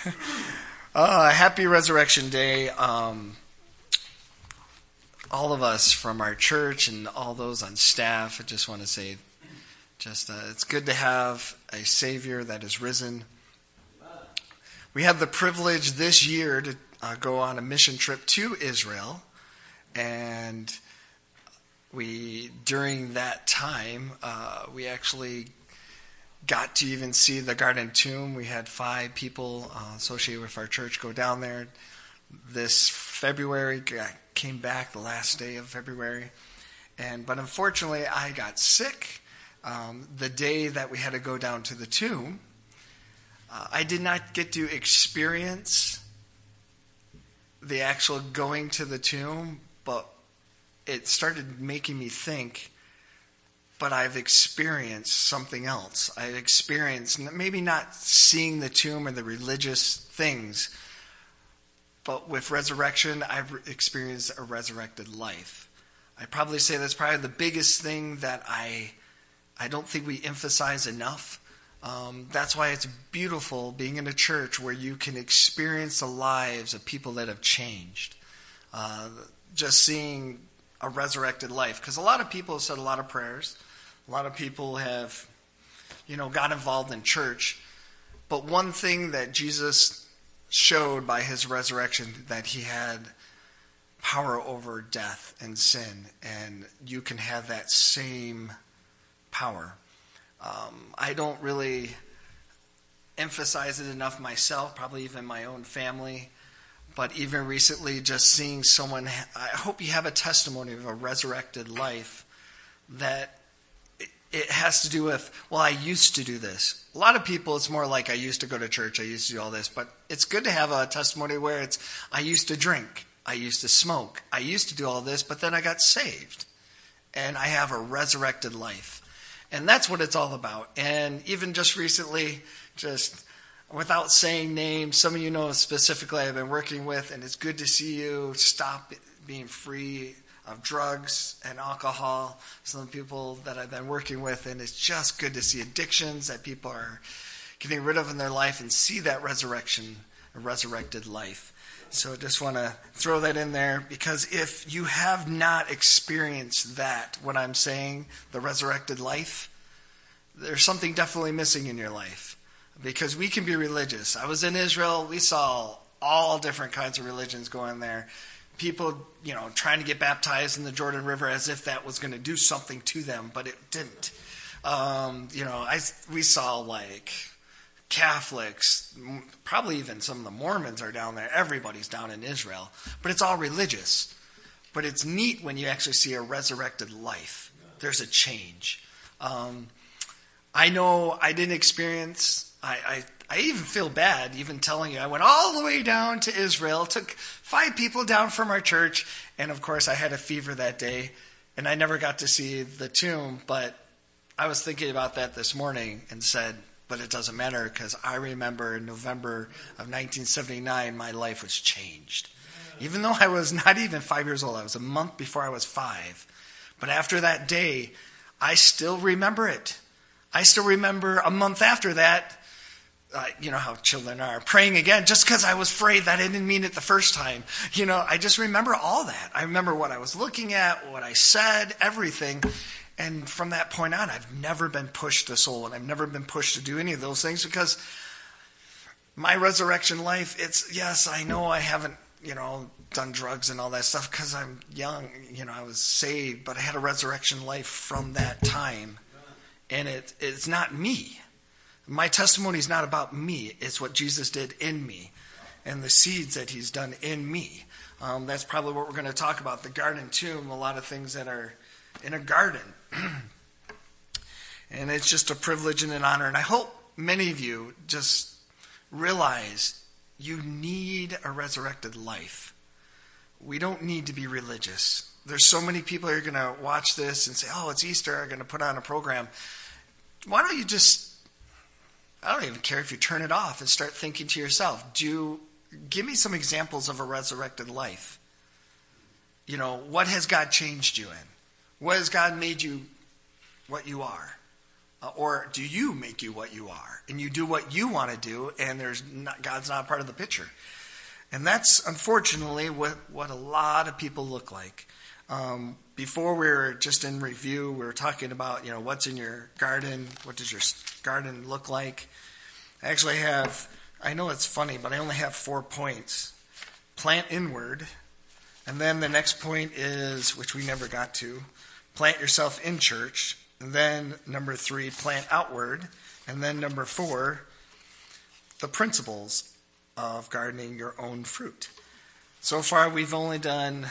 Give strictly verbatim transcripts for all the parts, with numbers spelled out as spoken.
Uh, happy Resurrection Day. Um, all of us from our church and all those on staff, I just want to say, just uh, it's good to have a Savior that is risen. We have the privilege this year to uh, go on a mission trip to Israel, and we during that time uh, we actually got to even see the Garden Tomb. We had five people uh, associated with our church go down there this February. I came back the last day of February, and but unfortunately I got sick um, the day that we had to go down to the tomb. Uh, I did not get to experience the actual going to the tomb, but it started making me think, but I've experienced something else. I've experienced maybe not seeing the tomb or the religious things, but with resurrection, I've experienced a resurrected life. I probably say that's probably the biggest thing that I I don't think we emphasize enough. Um, that's why it's beautiful being in a church where you can experience the lives of people that have changed. Uh, just seeing a resurrected life. Because a lot of people have said a lot of prayers. A lot of people have, you know, got involved in church. But one thing that Jesus showed by his resurrection, that he had power over death and sin. And you can have that same power. Um, I don't really emphasize it enough myself, probably even my own family. But even recently, just seeing someone, I hope you have a testimony of a resurrected life that it has to do with, well, I used to do this. A lot of people, it's more like I used to go to church, I used to do all this. But it's good to have a testimony where it's, I used to drink, I used to smoke, I used to do all this, but then I got saved. And I have a resurrected life. And that's what it's all about. And even just recently, just without saying names, some of you know specifically I've been working with, and it's good to see you stop being free of drugs and alcohol. Some of the people that I've been working with, and it's just good to see addictions that people are getting rid of in their life and see that resurrection, a resurrected life. So I just want to throw that in there, because if you have not experienced that, what I'm saying, the resurrected life, there's something definitely missing in your life. Because we can be religious. I was in Israel, we saw all different kinds of religions going there. People, you know, trying to get baptized in the Jordan River as if that was going to do something to them, but it didn't. Um, you know, I we saw like Catholics, probably even some of the Mormons are down there. Everybody's down in Israel, but it's all religious. But it's neat when you actually see a resurrected life. There's a change. Um, I know I didn't experience. I, I I even feel bad even telling you I went all the way down to Israel, took five people down from our church, and of course I had a fever that day, and I never got to see the tomb, but I was thinking about that this morning and said, but it doesn't matter, because I remember in November of nineteen seventy-nine, my life was changed. Even though I was not even five years old, I was a month before I was five. But after that day, I still remember it. I still remember a month after that, Uh, you know how children are, praying again just because I was afraid that I didn't mean it the first time. You know, I just remember all that. I remember what I was looking at, what I said, everything. And from that point on, I've never been pushed to soul, and I've never been pushed to do any of those things, because my resurrection life, it's, yes, I know I haven't, you know, done drugs and all that stuff because I'm young. You know, I was saved, but I had a resurrection life from that time. And it it's not me. My testimony is not about me. It's what Jesus did in me and the seeds that he's done in me. Um, that's probably what we're going to talk about, the Garden Tomb, a lot of things that are in a garden. And it's just a privilege and an honor. And I hope many of you just realize you need a resurrected life. We don't need to be religious. There's so many people who are going to watch this and say, oh, it's Easter, I'm going to put on a program. Why don't you just... I don't even care if you turn it off and start thinking to yourself, do give me some examples of a resurrected life. You know, what has God changed you in? What has God made you what you are? Uh, or do you make you what you are? And you do what you want to do, and there's not, God's not part of the picture. And that's, unfortunately, what, what a lot of people look like. Um, before we were just in review, we were talking about, you know, what's in your garden? What does your garden look like? I actually have, I know it's funny, but I only have four points. Plant inward. And then the next point is, which we never got to, plant yourself in church. And then number three, plant outward. And then number four, the principles of gardening your own fruit. So far, we've only done,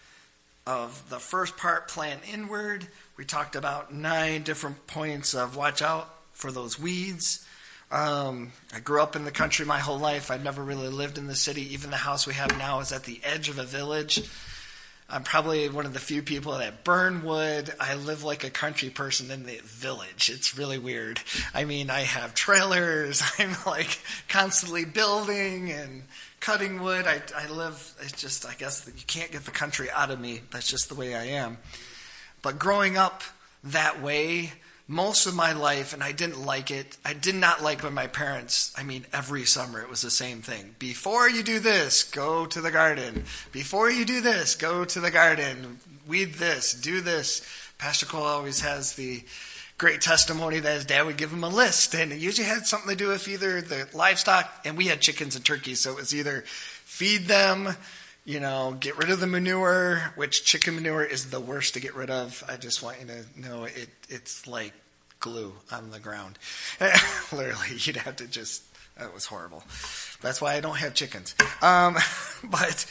of the first part, plant inward. We talked about nine different points of watch out for those weeds. Um, I grew up in the country my whole life. I've never really lived in the city. Even the house we have now is at the edge of a village. I'm probably one of the few people that burn wood. I live like a country person in the village. It's really weird. I mean, I have trailers. I'm like constantly building and cutting wood. I, I live, it's just, I guess you can't get the country out of me. That's just the way I am. But growing up that way, most of my life, and I didn't like it. I did not like when my parents, I mean, every summer it was the same thing. Before you do this, go to the garden. Before you do this, go to the garden. Weed this, do this. Pastor Cole always has the great testimony that his dad would give him a list. And it usually had something to do with either the livestock, and we had chickens and turkeys, so it was either feed them, you know, get rid of the manure, which chicken manure is the worst to get rid of. I just want you to know it. It's like glue on the ground. Literally, you'd have to just, that was horrible. That's why I don't have chickens. Um, but,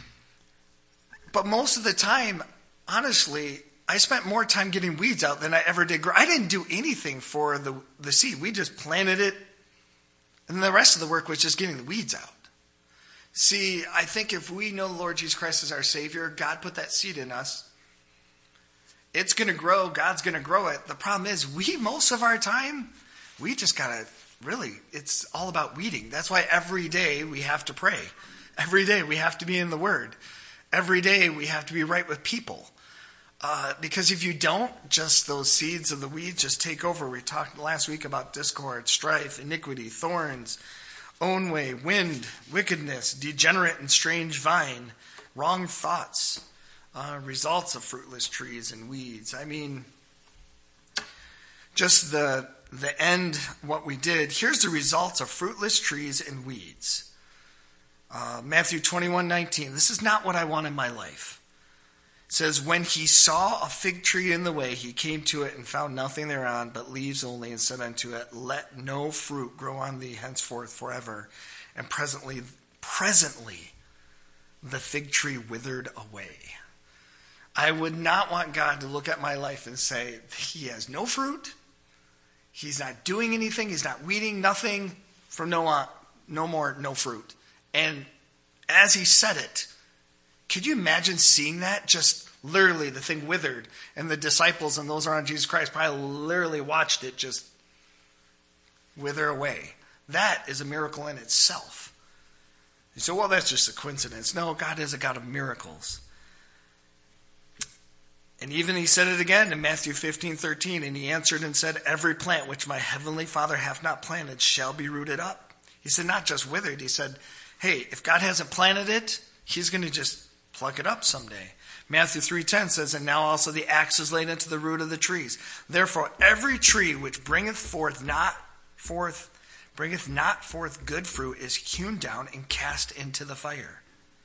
but most of the time, honestly, I spent more time getting weeds out than I ever did grow. I didn't do anything for the, the seed. We just planted it, and the rest of the work was just getting the weeds out. See, I think if we know the Lord Jesus Christ as our Savior, God put that seed in us. It's going to grow. God's going to grow it. The problem is, we, most of our time, we just got to really, it's all about weeding. That's why every day we have to pray. Every day we have to be in the Word. Every day we have to be right with people. Uh, because if you don't, just those seeds of the weeds just take over. We talked last week about discord, strife, iniquity, thorns, own way, wind, wickedness, degenerate and strange vine, wrong thoughts, uh, results of fruitless trees and weeds. I mean, just the the end, what we did. Here's the results of fruitless trees and weeds. Uh, Matthew twenty-one nineteen. This is not what I want in my life. It says, when he saw a fig tree in the way, he came to it and found nothing thereon but leaves only, and said unto it, let no fruit grow on thee henceforth forever. And presently, presently, the fig tree withered away. I would not want God to look at my life and say, he has no fruit. He's not doing anything. He's not weeding, nothing. From no on, no more, no fruit. And as he said it, could you imagine seeing that? Just literally the thing withered, and the disciples and those around Jesus Christ probably literally watched it just wither away. That is a miracle in itself. You say, well, that's just a coincidence. No, God is a God of miracles. And even he said it again in Matthew fifteen thirteen, and he answered and said, every plant which my heavenly Father hath not planted shall be rooted up. He said, not just withered. He said, hey, if God hasn't planted it, he's going to just pluck it up someday. Matthew three ten says, and now also the axe is laid into the root of the trees. Therefore, every tree which bringeth forth not forth, bringeth not forth good fruit is hewn down and cast into the fire.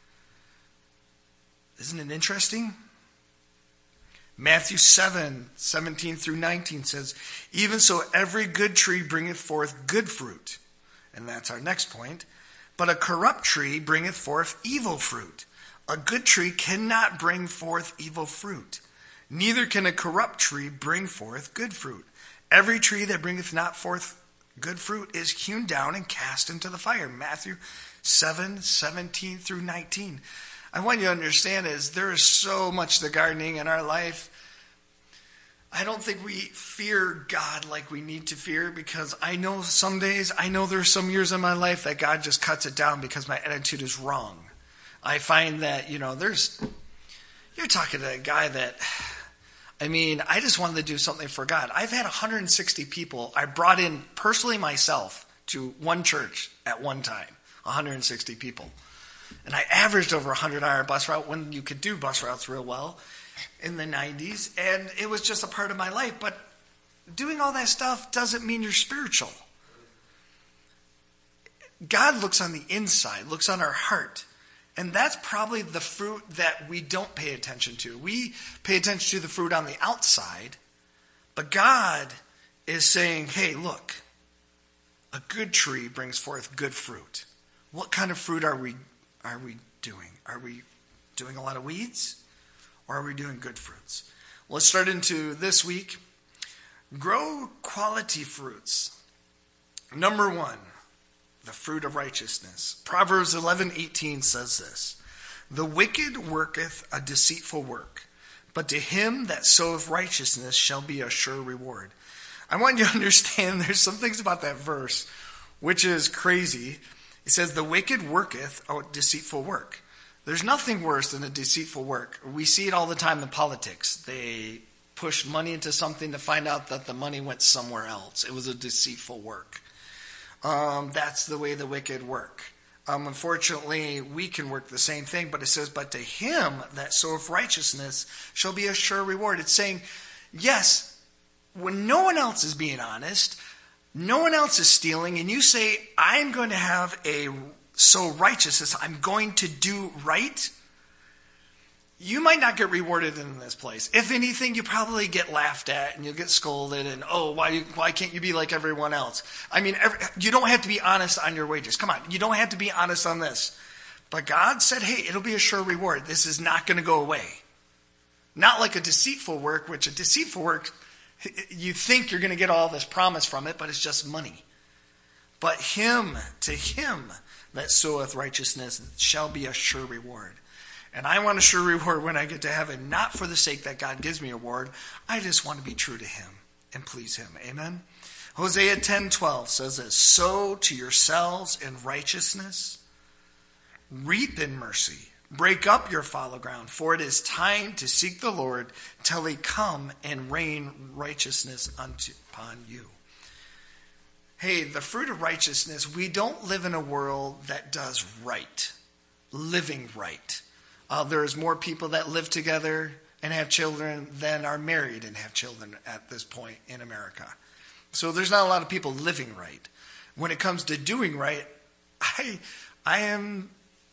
Isn't it interesting? Matthew seven seventeen through nineteen says, even so every good tree bringeth forth good fruit. And that's our next point. But a corrupt tree bringeth forth evil fruit. A good tree cannot bring forth evil fruit. Neither can a corrupt tree bring forth good fruit. Every tree that bringeth not forth good fruit is hewn down and cast into the fire. Matthew seven seventeen through nineteen. I want you to understand is there is so much to gardening in our life. I don't think we fear God like we need to fear, because I know some days, I know there's some years in my life that God just cuts it down because my attitude is wrong. I find that, you know, there's, you're talking to a guy that I mean, I just wanted to do something for God. I've had one hundred sixty people I brought in personally myself to one church at one time, one hundred sixty people. And I averaged over one hundred on our bus route when you could do bus routes real well in the nineties. And it was just a part of my life. But doing all that stuff doesn't mean you're spiritual. God looks on the inside, looks on our heart. And that's probably the fruit that we don't pay attention to. We pay attention to the fruit on the outside. But God is saying, hey, look, a good tree brings forth good fruit. What kind of fruit are we are we doing? Are we doing a lot of weeds? Or are we doing good fruits? Let's start into this week. Grow quality fruits. Number one, the fruit of righteousness. Proverbs eleven eighteen says this: the wicked worketh a deceitful work, but to him that soweth righteousness shall be a sure reward. I want you to understand there's some things about that verse which is crazy. It says the wicked worketh a deceitful work. There's nothing worse than a deceitful work. We see it all the time in politics. They push money into something to find out that the money went somewhere else. It was a deceitful work. Um, that's the way the wicked work. Um, unfortunately, we can work the same thing, but it says, but to him that soweth righteousness shall be a sure reward. It's saying, yes, when no one else is being honest, no one else is stealing, and you say, I'm going to have a sow righteousness, I'm going to do right, you might not get rewarded in this place. If anything, you probably get laughed at and you'll get scolded and, oh, why why can't you be like everyone else? I mean, every, you don't have to be honest on your wages. Come on, you don't have to be honest on this. But God said, hey, it'll be a sure reward. This is not going to go away. Not like a deceitful work, which a deceitful work, you think you're going to get all this promise from it, but it's just money. But him, to him that soweth righteousness shall be a sure reward. And I want a sure reward when I get to heaven, not for the sake that God gives me a reward. I just want to be true to him and please him. Amen? Hosea ten twelve says this: sow to yourselves in righteousness, reap in mercy, break up your fallow ground, for it is time to seek the Lord till he come and rain righteousness unto, upon you. Hey, the fruit of righteousness, we don't live in a world that does right, living right. Uh, there's more people that live together and have children than are married and have children at this point in America. So there's not a lot of people living right. When it comes to doing right, I I am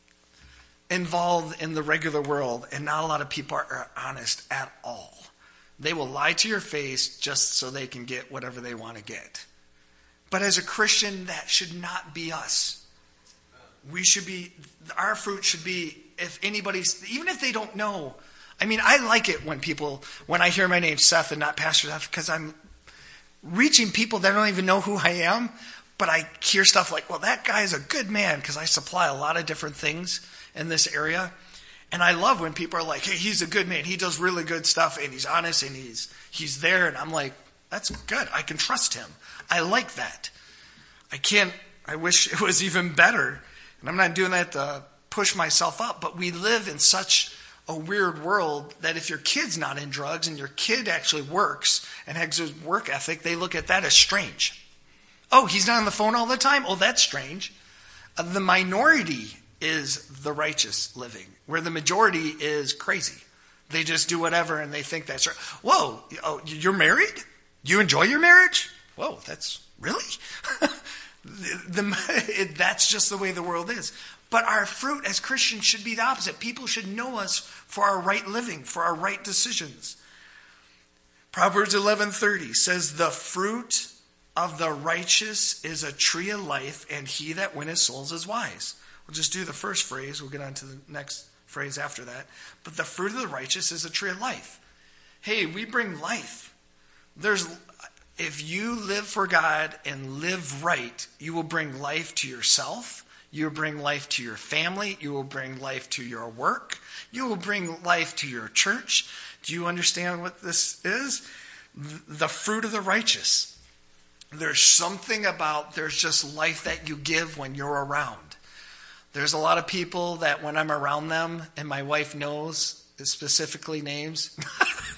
involved in the regular world, and not a lot of people are, are honest at all. They will lie to your face just so they can get whatever they want to get. But as a Christian, that should not be us. We should be, our fruit should be, if anybody's, even if they don't know. I mean, I like it when people, when I hear my name Seth and not Pastor Seth, because I'm reaching people that don't even know who I am. But I hear stuff like, well, that guy is a good man, because I supply a lot of different things in this area. And I love when people are like, hey, he's a good man. He does really good stuff, and he's honest, and he's he's there. And I'm like, that's good. I can trust him. I like that. I can't, I wish it was even better. And I'm not doing that to push myself up, but we live in such a weird world that if your kid's not in drugs and your kid actually works and has a work ethic, they look at that as strange. Oh, he's not on the phone all the time? Oh, that's strange. Uh, the minority is the righteous living, where the majority is crazy. They just do whatever and they think that's right. Whoa, oh, you're married? You enjoy your marriage? Whoa, that's really? the, the, it, that's just the way the world is. But our fruit as Christians should be the opposite. People should know us for our right living, for our right decisions. Proverbs eleven thirty says, the fruit of the righteous is a tree of life, and he that winneth souls is wise. We'll just do the first phrase. We'll get on to the next phrase after that. But the fruit of the righteous is a tree of life. Hey, we bring life. There's, if you live for God and live right, you will bring life to yourself. You will bring life to your family. You will bring life to your work. You will bring life to your church. Do you understand what this is? The fruit of the righteous. There's something about, there's just life that you give when you're around. There's a lot of people that when I'm around them, and my wife knows specifically names,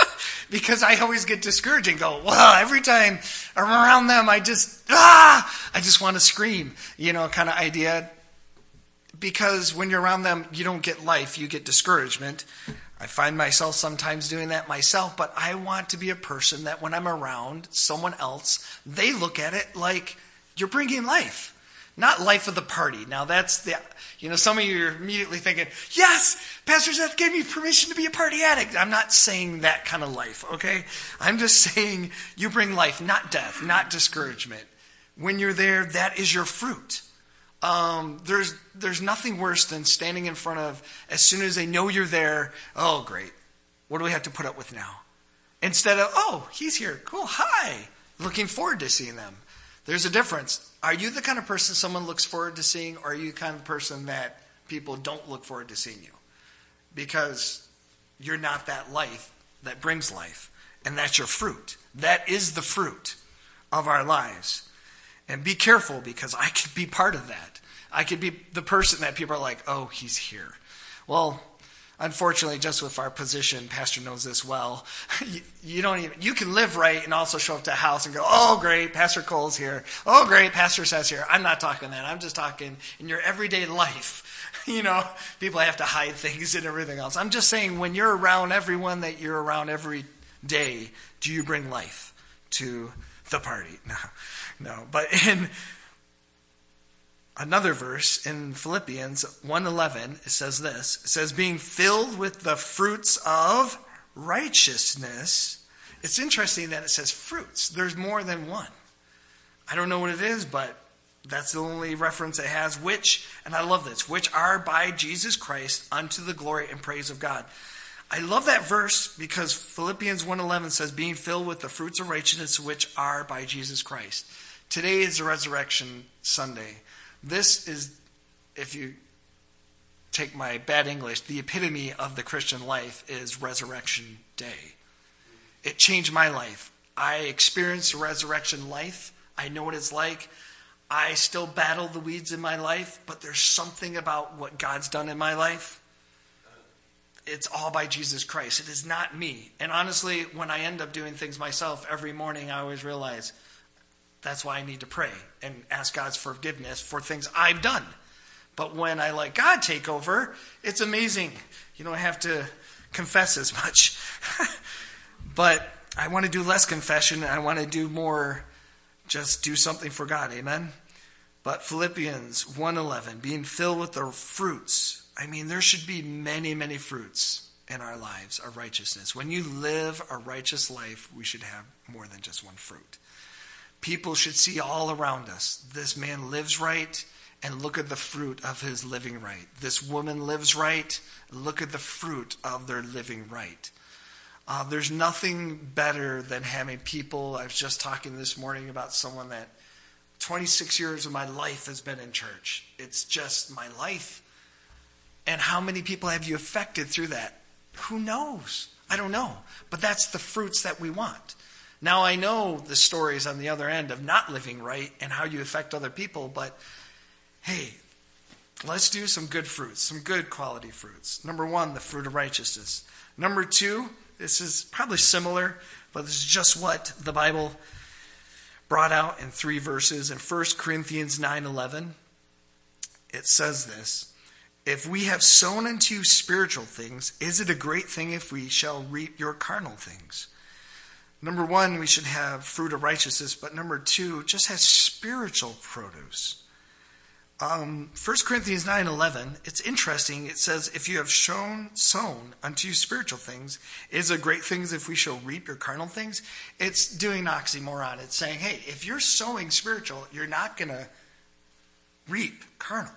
because I always get discouraged and go, well, every time I'm around them, I just, ah, I just want to scream, you know, kind of idea. Because when you're around them, you don't get life, you get discouragement. I find myself sometimes doing that myself, but I want to be a person that when I'm around someone else, they look at it like you're bringing life, not life of the party. Now that's the, you know, some of you are immediately thinking, yes, Pastor Seth gave me permission to be a party addict. I'm not saying that kind of life, okay? I'm just saying you bring life, not death, not discouragement. When you're there, that is your fruit. Um, there's there's nothing worse than standing in front of, as soon as they know you're there, oh, great. What do we have to put up with now? Instead of, oh, he's here. Cool. Hi. Looking forward to seeing them. There's a difference. Are you the kind of person someone looks forward to seeing, or are you the kind of person that people don't look forward to seeing you? Because you're not that life that brings life. And that's your fruit. That is the fruit of our lives. And be careful, because I could be part of that. I could be the person that people are like, oh, he's here. Well, unfortunately, just with our position, Pastor knows this well, you, you don't even, you can live right and also show up to a house and go, oh, great, Pastor Cole's here. Oh, great, Pastor Seth's here. I'm not talking that. I'm just talking in your everyday life. You know, people have to hide things and everything else. I'm just saying, when you're around everyone that you're around every day, do you bring life to the party? No. No, but in another verse in Philippians one eleven, it says this. It says, being filled with the fruits of righteousness. It's interesting that it says fruits. There's more than one. I don't know what it is, but that's the only reference it has, which, and I love this, which are by Jesus Christ unto the glory and praise of God. I love that verse because Philippians one eleven says, being filled with the fruits of righteousness, which are by Jesus Christ. Today is the Resurrection Sunday. This is, if you take my bad English, the epitome of the Christian life is Resurrection Day. It changed my life. I experienced a resurrection life. I know what it's like. I still battle the weeds in my life, but there's something about what God's done in my life. It's all by Jesus Christ. It is not me. And honestly, when I end up doing things myself every morning, I always realize that's why I need to pray and ask God's forgiveness for things I've done. But when I let God take over, it's amazing. You don't have to confess as much. But I want to do less confession. I want to do more, just do something for God. Amen? But Philippians one eleven, being filled with the fruits. I mean, there should be many, many fruits in our lives of righteousness. When you live a righteous life, we should have more than just one fruit. People should see all around us, this man lives right, and look at the fruit of his living right. This woman lives right, look at the fruit of their living right. Uh, there's nothing better than having people. I was just talking this morning about someone that twenty-six years of my life has been in church. It's just my life. And how many people have you affected through that? Who knows? I don't know. But that's the fruits that we want. Now, I know the stories on the other end of not living right and how you affect other people, but hey, let's do some good fruits, some good quality fruits. Number one, the fruit of righteousness. Number two, this is probably similar, but this is just what the Bible brought out in three verses. In First Corinthians nine eleven, it says this, if we have sown unto you spiritual things, is it a great thing if we shall reap your carnal things? Number one, we should have fruit of righteousness, but number two, just has spiritual produce. Um, First Corinthians nine eleven, it's interesting. It says, if you have shown, sown unto you spiritual things, is it great things if we shall reap your carnal things? It's doing an oxymoron. It's saying, hey, if you're sowing spiritual, you're not going to reap carnal.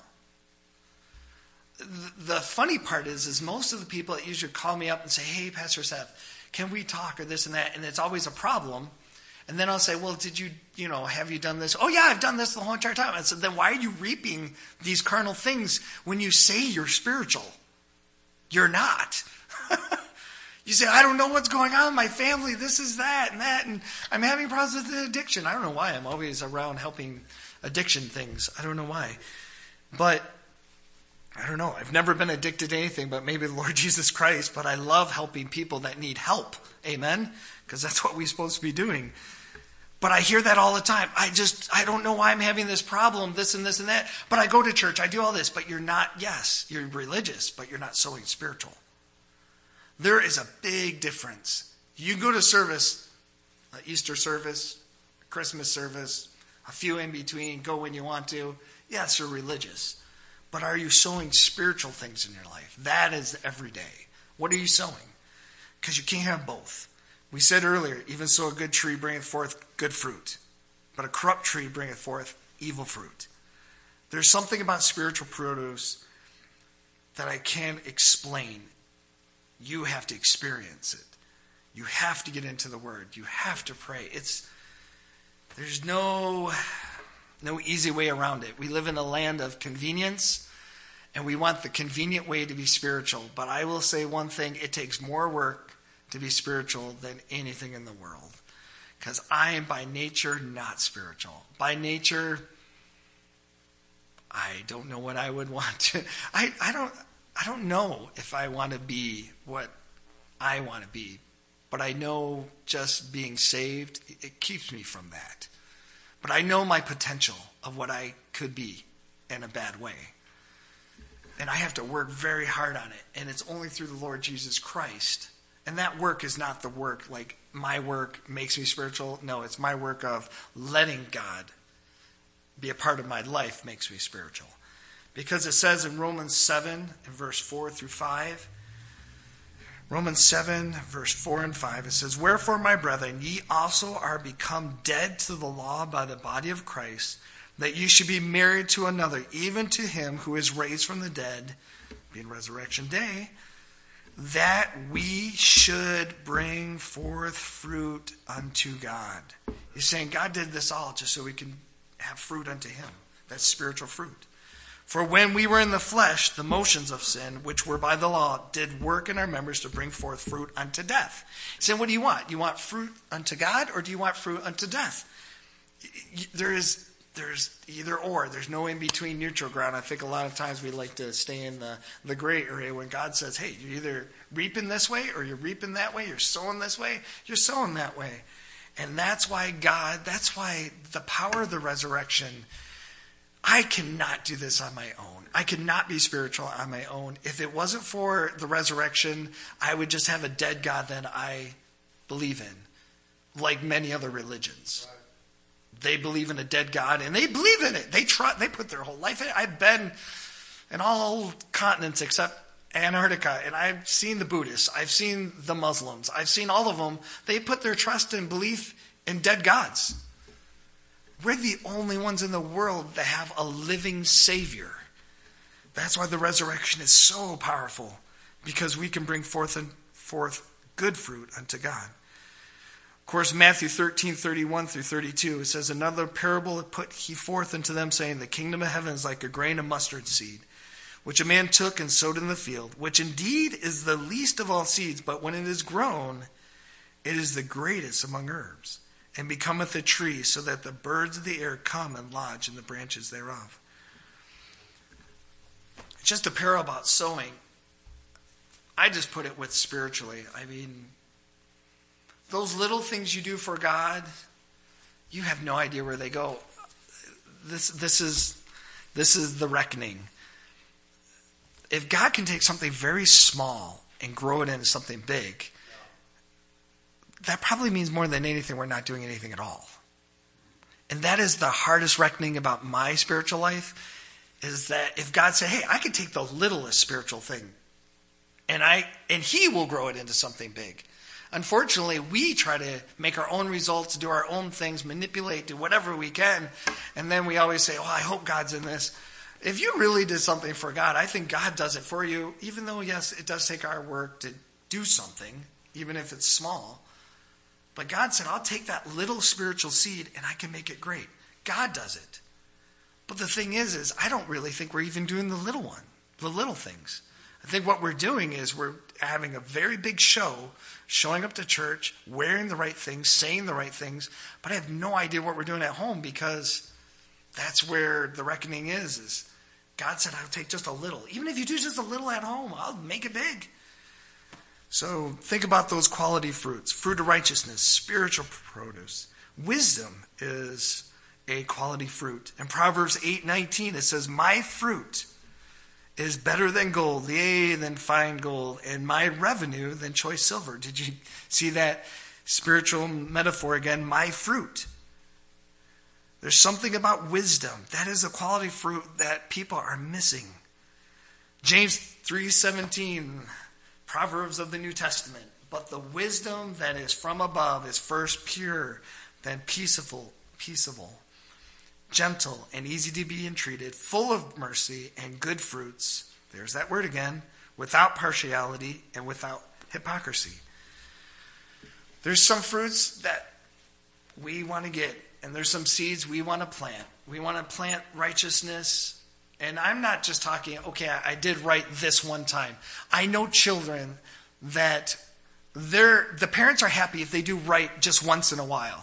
The funny part is, is most of the people that usually call me up and say, hey, Pastor Seth, can we talk or this and that? And it's always a problem. And then I'll say, well, did you, you know, have you done this? Oh, yeah, I've done this the whole entire time. I said, then why are you reaping these carnal things when you say you're spiritual? You're not. You say, I don't know what's going on in my family. This is that and that. And I'm having problems with addiction. I don't know why. I'm always around helping addiction things. I don't know why. But I don't know. I've never been addicted to anything but maybe the Lord Jesus Christ, but I love helping people that need help. Amen? Because that's what we're supposed to be doing. But I hear that all the time. I just, I don't know why I'm having this problem, this and this and that. But I go to church, I do all this. But you're not, yes, you're religious, but you're not sowing spiritual. There is a big difference. You go to service, an Easter service, Christmas service, a few in between, go when you want to. Yes, you're religious. But are you sowing spiritual things in your life? That is every day. What are you sowing? Because you can't have both. We said earlier, even so a good tree bringeth forth good fruit, but a corrupt tree bringeth forth evil fruit. There's something about spiritual produce that I can't explain. You have to experience it. You have to get into the Word. You have to pray. It's there's no... No easy way around it. We live in a land of convenience, and we want the convenient way to be spiritual. But I will say one thing, it takes more work to be spiritual than anything in the world. Because I am by nature not spiritual. By nature, I don't know what I would want to. I, I don't I don't know if I want to be what I want to be. But I know just being saved, it keeps me from that. But I know my potential of what I could be in a bad way. And I have to work very hard on it. And it's only through the Lord Jesus Christ. And that work is not the work like my work makes me spiritual. No, it's my work of letting God be a part of my life makes me spiritual. Because it says in Romans seven, in verse four through five, Romans seven, verse four and five, it says, "Wherefore, my brethren, ye also are become dead to the law by the body of Christ, that ye should be married to another, even to him who is raised from the dead," being resurrection day, "that we should bring forth fruit unto God." He's saying God did this all just so we can have fruit unto him. That's spiritual fruit. "For when we were in the flesh, the motions of sin, which were by the law, did work in our members to bring forth fruit unto death." So what do you want? You want fruit unto God, or do you want fruit unto death? There is, there's either or. There's no in-between neutral ground. I think a lot of times we like to stay in the, the gray area when God says, hey, you're either reaping this way or you're reaping that way. You're sowing this way, you're sowing that way. And that's why God, that's why the power of the resurrection, I cannot do this on my own. I cannot be spiritual on my own. If it wasn't for the resurrection, I would just have a dead God that I believe in, like many other religions. Right. They believe in a dead God, and they believe in it. They try, they put their whole life in it. I've been in all continents except Antarctica, and I've seen the Buddhists. I've seen the Muslims. I've seen all of them. They put their trust and belief in dead gods. We're the only ones in the world that have a living Savior. That's why the resurrection is so powerful, because we can bring forth and forth good fruit unto God. Of course, Matthew thirteen, thirty-one through thirty-two, it says, "Another parable put he forth unto them, saying, The kingdom of heaven is like a grain of mustard seed, which a man took and sowed in the field, which indeed is the least of all seeds, but when it is grown, it is the greatest among herbs, and becometh a tree, so that the birds of the air come and lodge in the branches thereof." It's just a parable about sowing. I just put it with spiritually. I mean, those little things you do for God, you have no idea where they go. This, this is, this is the reckoning. If God can take something very small and grow it into something big, that probably means more than anything we're not doing anything at all. And that is the hardest reckoning about my spiritual life, is that if God said, hey, I can take the littlest spiritual thing and I and he will grow it into something big. Unfortunately, we try to make our own results, do our own things, manipulate, do whatever we can, and then we always say, oh, I hope God's in this. If you really did something for God, I think God does it for you, even though, yes, it does take our work to do something, even if it's small. But God said, I'll take that little spiritual seed and I can make it great. God does it. But the thing is, is I don't really think we're even doing the little one, the little things. I think what we're doing is we're having a very big show, showing up to church, wearing the right things, saying the right things, but I have no idea what we're doing at home, because that's where the reckoning is, is God said, I'll take just a little. Even if you do just a little at home, I'll make it big. So think about those quality fruits. Fruit of righteousness, spiritual produce. Wisdom is a quality fruit. In Proverbs eight nineteen, it says, my fruit is better than gold, yea, than fine gold, and my revenue than choice silver. Did you see that spiritual metaphor again? My fruit. There's something about wisdom. That is a quality fruit that people are missing. James three seventeen, Proverbs of the New Testament. But the wisdom that is from above is first pure, then peaceable, peaceable, gentle, and easy to be entreated, full of mercy and good fruits. There's that word again. Without partiality and without hypocrisy. There's some fruits that we want to get, and there's some seeds we want to plant. We want to plant righteousness. And I'm not just talking, okay, I did right this one time. I know children that they're, the parents are happy if they do right just once in a while.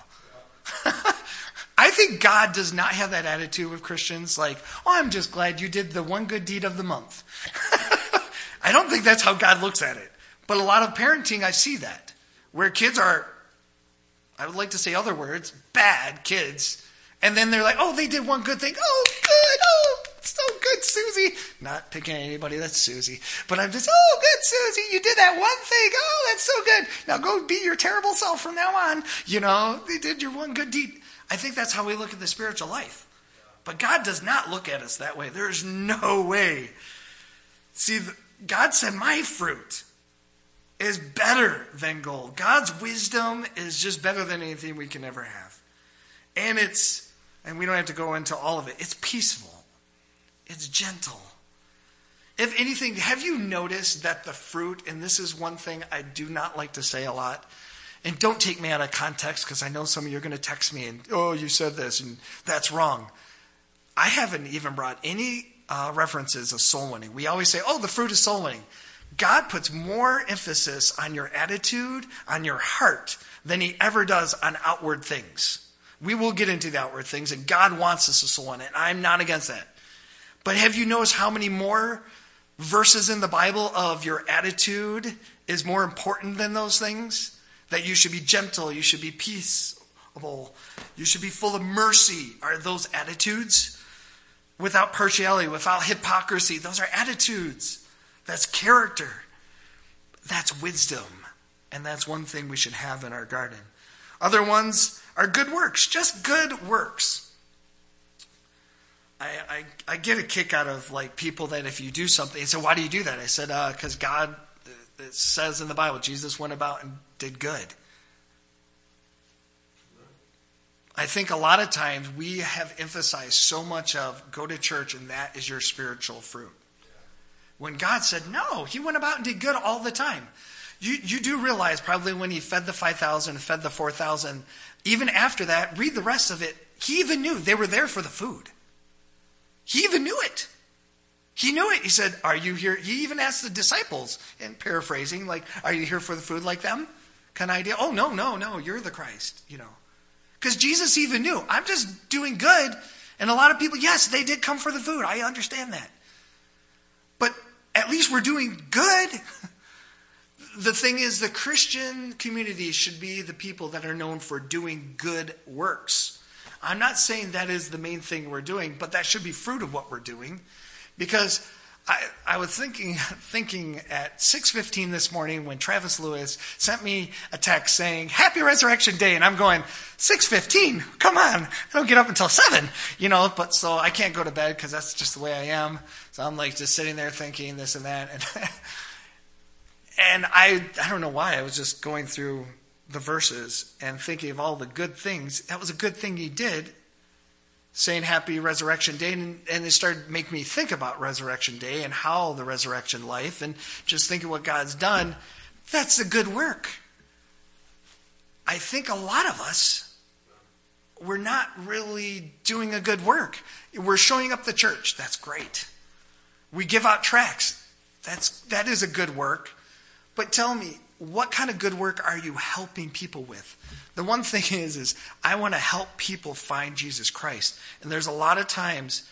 I think God does not have that attitude with Christians, like, oh, I'm just glad you did the one good deed of the month. I don't think that's how God looks at it. But a lot of parenting, I see that, where kids are, I would like to say other words, bad kids. And then they're like, oh, they did one good thing. Oh, good. Oh, so good, Susie. Not picking on anybody, that's Susie. But I'm just, oh, good, Susie. You did that one thing. Oh, that's so good. Now go be your terrible self from now on. You know, they did your one good deed. I think that's how we look at the spiritual life. But God does not look at us that way. There's no way. See, God said, my fruit is better than gold. God's wisdom is just better than anything we can ever have. And it's, and we don't have to go into all of it, it's peaceful. It's gentle. If anything, have you noticed that the fruit, and this is one thing I do not like to say a lot, and don't take me out of context because I know some of you are going to text me and, oh, you said this and that's wrong. I haven't even brought any uh, references of soul winning. We always say, oh, the fruit is soul winning. God puts more emphasis on your attitude, on your heart, than he ever does on outward things. We will get into the outward things, and God wants us to soul win, and I'm not against that. But have you noticed how many more verses in the Bible of your attitude is more important than those things? That you should be gentle, you should be peaceable, you should be full of mercy. Are those attitudes? Without partiality, without hypocrisy, those are attitudes. That's character. That's wisdom. And that's one thing we should have in our garden. Other ones are good works, just good works. I, I, I get a kick out of like people that if you do something, they say, why do you do that? I said, uh, because God, it says in the Bible, Jesus went about and did good. I think a lot of times we have emphasized so much of go to church and that is your spiritual fruit. When God said, no, he went about and did good all the time. You you do realize probably when he fed the five thousand, fed the four thousand, even after that, read the rest of it, he even knew they were there for the food. He even knew it. He knew it. He said, are you here? He even asked the disciples, and paraphrasing, like, are you here for the food like them? Kind of idea. Oh, no, no, no, you're the Christ, you know. Because Jesus even knew, I'm just doing good. And a lot of people, yes, they did come for the food. I understand that. But at least we're doing good. The thing is, the Christian community should be the people that are known for doing good works. I'm not saying that is the main thing we're doing, but that should be fruit of what we're doing. Because I, I was thinking thinking at six fifteen this morning when Travis Lewis sent me a text saying, Happy Resurrection Day. And I'm going, six fifteen? Come on. I don't get up until seven. You know, but so I can't go to bed because that's just the way I am. So I'm like just sitting there thinking this and that. And, and I, I don't know why. I was just going through the verses and thinking of all the good things. That was a good thing he did, saying Happy Resurrection Day, and, and it started making me think about Resurrection Day and how the resurrection life, and just thinking what God's done. That's a good work. I think a lot of us, we're not really doing a good work. We're showing up the church. That's great. We give out tracts. That's that is a good work. But tell me, what kind of good work are you helping people with? The one thing is, is I want to help people find Jesus Christ. And there's a lot of times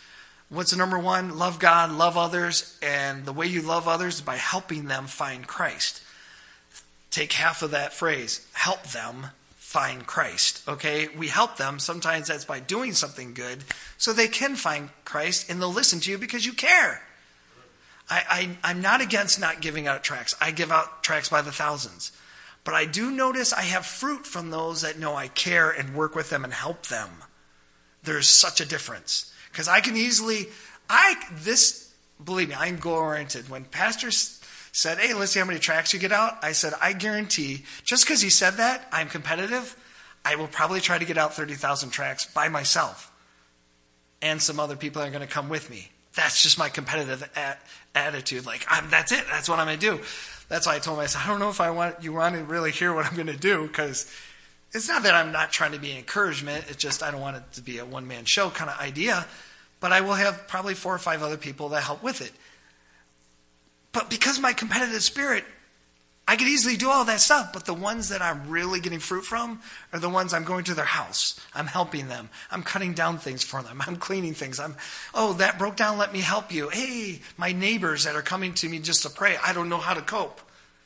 What's the number one? Love God, love others, and the way you love others is by helping them find Christ. Take half of that phrase, help them find Christ, okay? We help them. Sometimes that's by doing something good so they can find Christ and they'll listen to you because you care. I, I, I'm not against not giving out tracts. I give out tracts by the thousands. But I do notice I have fruit from those that know I care and work with them and help them. There's such a difference. Because I can easily, I, this, believe me, I'm goal-oriented. When pastors said, hey, let's see how many tracts you get out, I said, I guarantee, just because he said that, I'm competitive, I will probably try to get out thirty thousand tracts by myself. And some other people are going to come with me. That's just my competitive a- attitude. Like, I'm, that's it. That's what I'm going to do. That's why I told myself, I don't know if I want you want to really hear what I'm going to do, because it's not that I'm not trying to be an encouragement. It's just I don't want it to be a one-man show kind of idea. But I will have probably four or five other people that help with it. But because of my competitive spirit, I could easily do all that stuff. But the ones that I'm really getting fruit from are the ones I'm going to their house. I'm helping them. I'm cutting down things for them. I'm cleaning things. I'm, oh, that broke down. Let me help you. Hey, my neighbors that are coming to me just to pray. I don't know how to cope.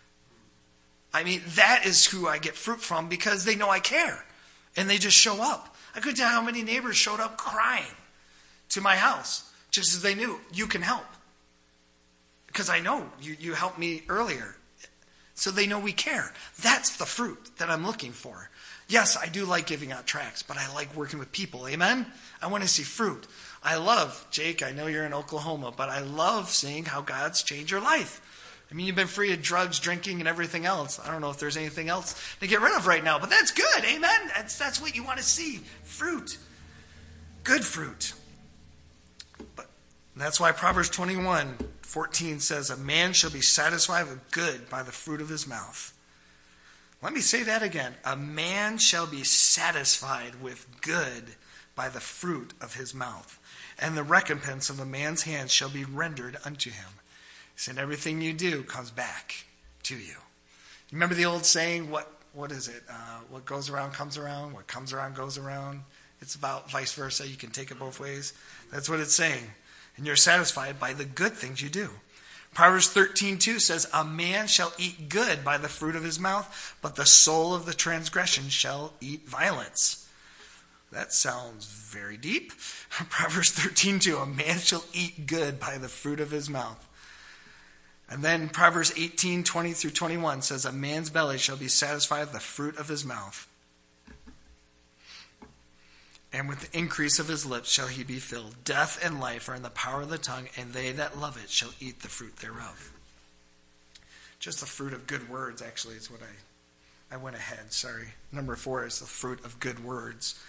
I mean, that is who I get fruit from because they know I care. And they just show up. I couldn't tell how many neighbors showed up crying to my house just as they knew you can help. Because I know you, you helped me earlier. So they know we care. That's the fruit that I'm looking for. Yes, I do like giving out tracts, but I like working with people. Amen? I want to see fruit. I love, Jake, I know you're in Oklahoma, but I love seeing how God's changed your life. I mean, you've been free of drugs, drinking, and everything else. I don't know if there's anything else to get rid of right now, but that's good. Amen? That's, that's what you want to see. Fruit. Good fruit. But that's why Proverbs twenty-one fourteen says, a man shall be satisfied with good by the fruit of his mouth. Let me say that again. A man shall be satisfied with good by the fruit of his mouth, and the recompense of a man's hand shall be rendered unto him. He said, everything you do comes back to you. Remember the old saying, what what is it? Uh, what goes around comes around. What comes around goes around. It's about vice versa. You can take it both ways. That's what it's saying. And you're satisfied by the good things you do. Proverbs thirteen two says, a man shall eat good by the fruit of his mouth, but the soul of the transgression shall eat violence. That sounds very deep. Proverbs thirteen two, a man shall eat good by the fruit of his mouth. And then Proverbs eighteen twenty through twenty-one says, a man's belly shall be satisfied with the fruit of his mouth. And with the increase of his lips shall he be filled. Death and life are in the power of the tongue, and they that love it shall eat the fruit thereof. Just the fruit of good words, actually, is what I, I went ahead. Sorry. Number four is the fruit of good words.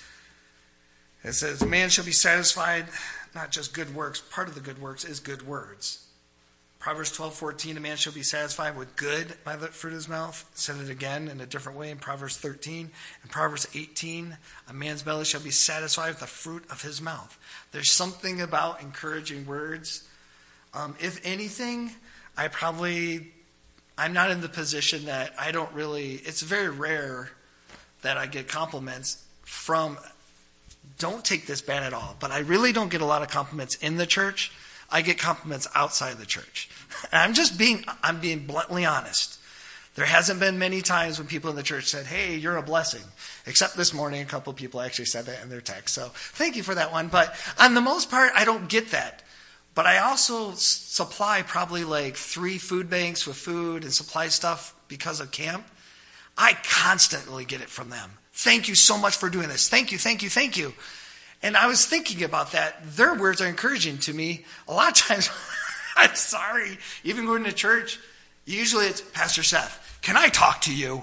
It says, man shall be satisfied, not just good works. Part of the good works is good words. Proverbs twelve fourteen, a man shall be satisfied with good by the fruit of his mouth. It said it again in a different way in Proverbs thirteen. In Proverbs eighteen, a man's belly shall be satisfied with the fruit of his mouth. There's something about encouraging words. Um, if anything, I probably, I'm not in the position that I don't really, it's very rare that I get compliments from, don't take this bad at all, but I really don't get a lot of compliments in the church. I get compliments outside the church. And I'm just being, I'm being bluntly honest. There hasn't been many times when people in the church said, hey, you're a blessing. Except this morning, a couple of people actually said that in their text. So thank you for that one. But on the most part, I don't get that. But I also supply probably like three food banks with food and supply stuff because of camp. I constantly get it from them. Thank you so much for doing this. Thank you, thank you, thank you. And I was thinking about that. Their words are encouraging to me. A lot of times, I'm sorry, even going to church, usually it's, Pastor Seth, can I talk to you?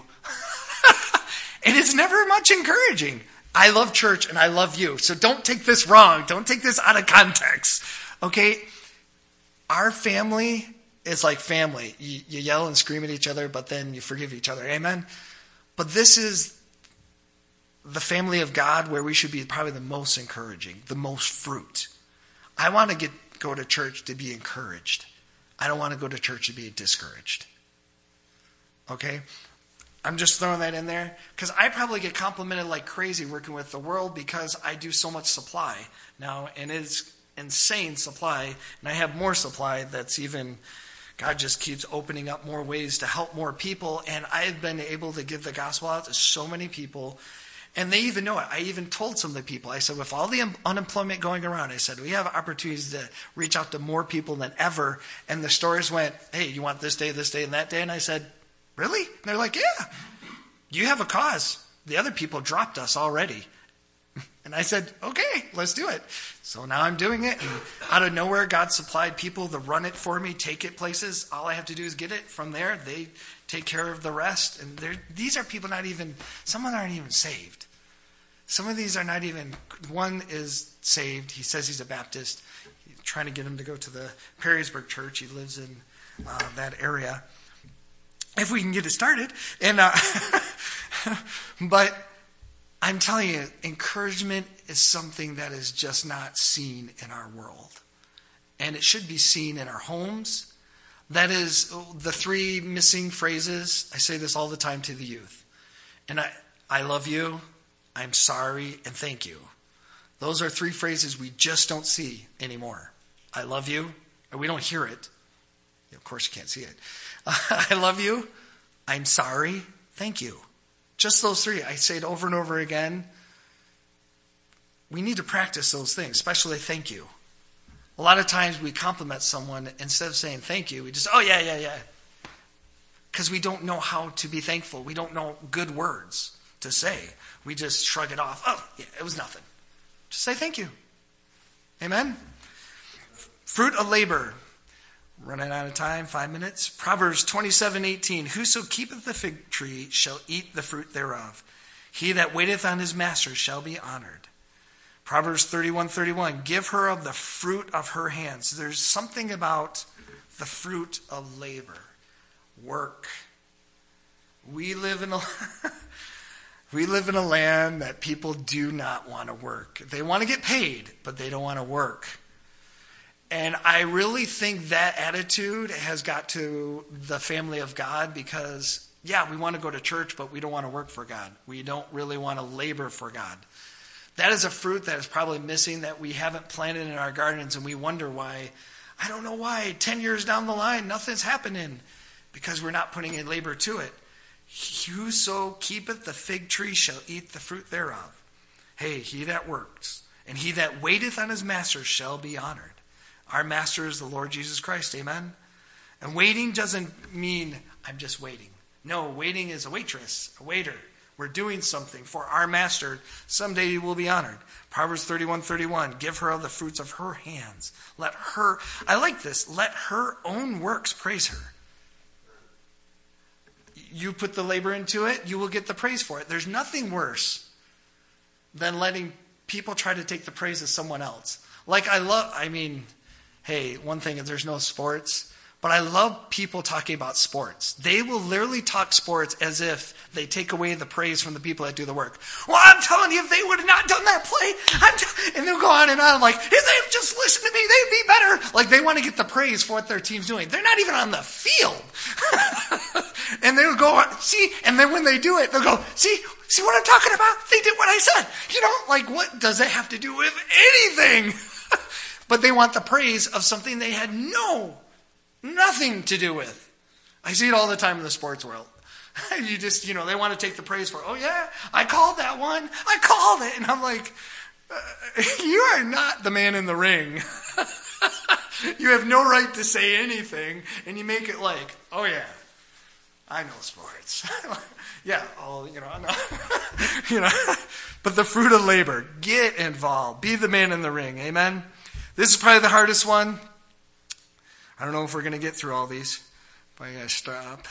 And it's never much encouraging. I love church and I love you. So don't take this wrong. Don't take this out of context. Okay? Our family is like family. You, you yell and scream at each other, but then you forgive each other. Amen? But this is the family of God where we should be probably the most encouraging, the most fruit. I want to get go to church to be encouraged. I don't want to go to church to be discouraged. Okay? I'm just throwing that in there because I probably get complimented like crazy working with the world because I do so much supply now, and it's insane supply, and I have more supply that's even, God just keeps opening up more ways to help more people, and I've been able to give the gospel out to so many people, and they even know it. I even told some of the people, I said, with all the unemployment going around, I said, we have opportunities to reach out to more people than ever, and the stores went, hey, you want this day, this day, and that day? And I said, really? And they're like, yeah, you have a cause. The other people dropped us already. And I said, okay, let's do it. So now I'm doing it. And out of nowhere, God supplied people to run it for me, take it places. All I have to do is get it from there. They take care of the rest. And these are people not even, some of them aren't even saved. Some of these are not even, one is saved. He says he's a Baptist. He's trying to get him to go to the Perrysburg church. He lives in uh, that area. If we can get it started. And uh, but I'm telling you, encouragement is something that is just not seen in our world. And it should be seen in our homes. That is the three missing phrases. I say this all the time to the youth. And I, I love you, I'm sorry, and thank you. Those are three phrases we just don't see anymore. I love you, and we don't hear it. Of course you can't see it. I love you, I'm sorry, thank you. Just those three. I say it over and over again. We need to practice those things, especially thank you. A lot of times we compliment someone, instead of saying thank you, we just, oh yeah, yeah, yeah. Because we don't know how to be thankful. We don't know good words to say. We just shrug it off. Oh, yeah, it was nothing. Just say thank you. Amen? Fruit of labor. Running out of time, five minutes. Proverbs twenty-seven eighteen. Whoso keepeth the fig tree shall eat the fruit thereof. He that waiteth on his master shall be honored. Proverbs thirty-one thirty-one. Give her of the fruit of her hands. There's something about the fruit of labor. Work. We live in a we live in a land that people do not want to work. They want to get paid, but they don't want to work. And I really think that attitude has got to the family of God because, yeah, we want to go to church, but we don't want to work for God. We don't really want to labor for God. That is a fruit that is probably missing that we haven't planted in our gardens, and we wonder why. I don't know why. Ten years down the line, nothing's happening because we're not putting in labor to it. Whoso keepeth the fig tree shall eat the fruit thereof. Hey, he that works, and he that waiteth on his master shall be honored. Our master is the Lord Jesus Christ, amen? And waiting doesn't mean I'm just waiting. No, waiting is a waitress, a waiter. We're doing something for our master. Someday you will be honored. Proverbs thirty-one thirty-one. Give her of the fruits of her hands. Let her, I like this, let her own works praise her. You put the labor into it, you will get the praise for it. There's nothing worse than letting people try to take the praise of someone else. Like I love, I mean, hey, one thing is there's no sports, but I love people talking about sports. They will literally talk sports as if they take away the praise from the people that do the work. Well, I'm telling you, if they would have not done that play, I'm t-, and they'll go on and on like, if they'd just listened to me, they'd be better. Like they want to get the praise for what their team's doing. They're not even on the field. And they'll go, see, and then when they do it, they'll go, see, see what I'm talking about? They did what I said. You know, like what does it have to do with anything? But they want the praise of something they had no, nothing to do with. I see it all the time in the sports world. You just, you know, they want to take the praise for, oh yeah, I called that one. I called it. And I'm like, uh, you are not the man in the ring. You have no right to say anything. And you make it like, oh yeah, I know sports. Yeah, all, you know, I know. You know, but the fruit of labor, get involved. Be the man in the ring. Amen. This is probably the hardest one. I don't know if we're going to get through all these, but I got to stop.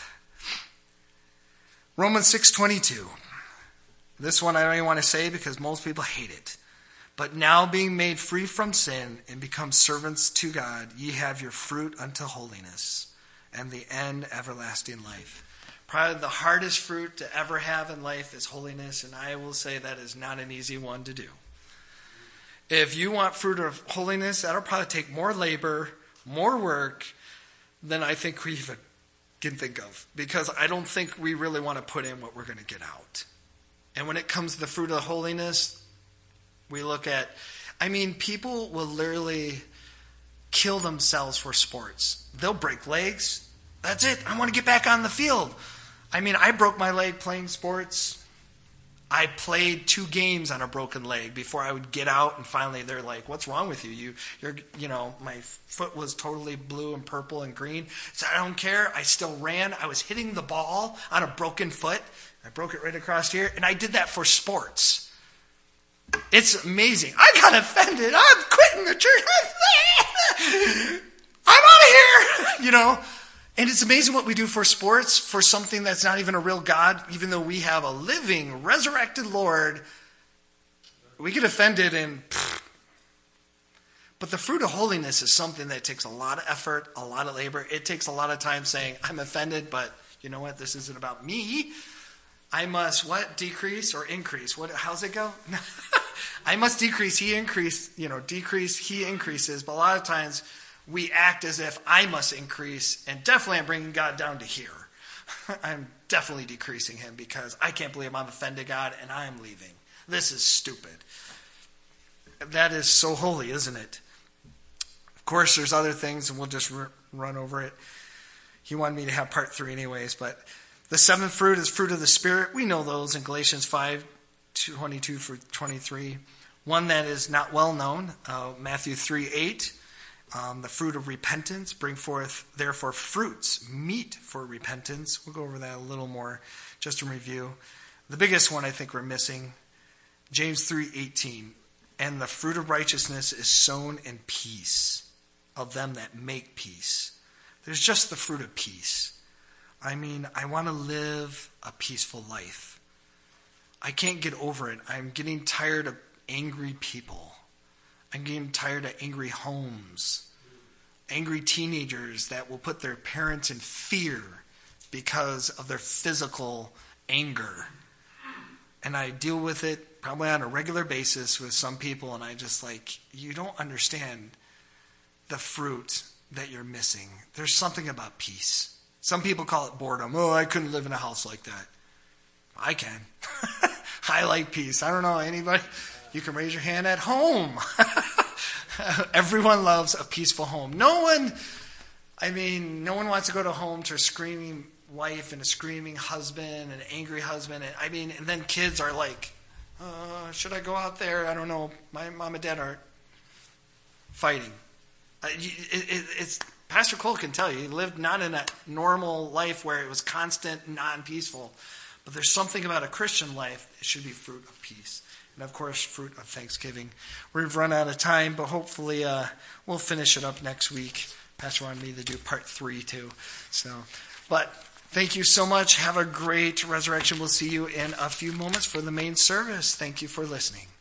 Romans six twenty-two. This one I don't even want to say because most people hate it. But now being made free from sin and become servants to God, ye have your fruit unto holiness, and the end everlasting life. Probably the hardest fruit to ever have in life is holiness, and I will say that is not an easy one to do. If you want fruit of holiness, that'll probably take more labor, more work than I think we even can think of. Because I don't think we really want to put in what we're going to get out. And when it comes to the fruit of holiness, we look at, I mean, people will literally kill themselves for sports. They'll break legs. That's it. I want to get back on the field. I mean, I broke my leg playing sports. I played two games on a broken leg before I would get out, and finally they're like, "What's wrong with you? You, you're, you know, my foot was totally blue and purple and green." So I don't care. I still ran. I was hitting the ball on a broken foot. I broke it right across here, and I did that for sports. It's amazing. I got offended. I'm quitting the church. I'm out of here. You know. And it's amazing what we do for sports, for something that's not even a real God, even though we have a living, resurrected Lord. We get offended and... Pfft. But the fruit of holiness is something that takes a lot of effort, a lot of labor. It takes a lot of time saying, I'm offended, but you know what? This isn't about me. I must, what? Decrease or increase? What? How's it go? I must decrease, he increase, you know, decrease, he increases. But a lot of times... we act as if I must increase, and definitely I'm bringing God down to here. I'm definitely decreasing him because I can't believe I'm offended God and I'm leaving. This is stupid. That is so holy, isn't it? Of course, there's other things, and we'll just r- run over it. He wanted me to have part three anyways, but the seventh fruit is fruit of the Spirit. We know those in Galatians five, twenty-two through twenty-three. One that is not well known, uh, Matthew three, eight. Um, the fruit of repentance, bring forth, therefore, fruits, meat for repentance. We'll go over that a little more just in review. The biggest one I think we're missing, James three eighteen. And the fruit of righteousness is sown in peace of them that make peace. There's just the fruit of peace. I mean, I want to live a peaceful life. I can't get over it. I'm getting tired of angry people. I'm getting tired of angry homes, angry teenagers that will put their parents in fear because of their physical anger. And I deal with it probably on a regular basis with some people, and I just like, you don't understand the fruit that you're missing. There's something about peace. Some people call it boredom. Oh, I couldn't live in a house like that. I can. I like peace. I don't know, anybody? You can raise your hand at home. Everyone loves a peaceful home. No one, I mean, no one wants to go to home to a screaming wife and a screaming husband and an angry husband. And I mean, and then kids are like, uh, should I go out there? I don't know. My mom and dad are fighting. Uh, it, it, it's Pastor Cole can tell you, he lived not in a normal life where it was constant, non-peaceful. But there's something about a Christian life. It should be fruit of peace. And, of course, fruit of thanksgiving. We've run out of time, but hopefully uh, we'll finish it up next week. Pastor wanted me to do part three, too. So, but thank you so much. Have a great resurrection. We'll see you in a few moments for the main service. Thank you for listening.